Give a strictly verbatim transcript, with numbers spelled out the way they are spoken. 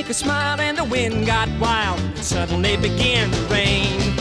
could smile and the wind got wild. And suddenly began to rain.